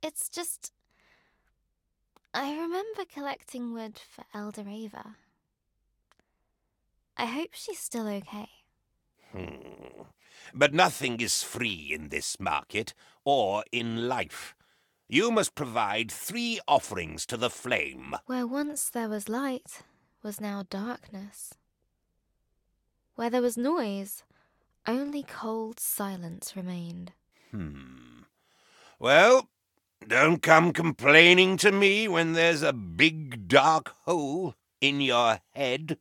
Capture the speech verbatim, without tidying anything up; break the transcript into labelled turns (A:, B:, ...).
A: It's just... I remember collecting wood for Elder Ava. I hope she's still okay.
B: Hmm. But nothing is free in this market, or in life. You must provide three offerings to the flame.
A: Where once there was light, was now darkness. Where there was noise, only cold silence remained.
B: Hmm. Well, don't come complaining to me when there's a big dark hole in your head.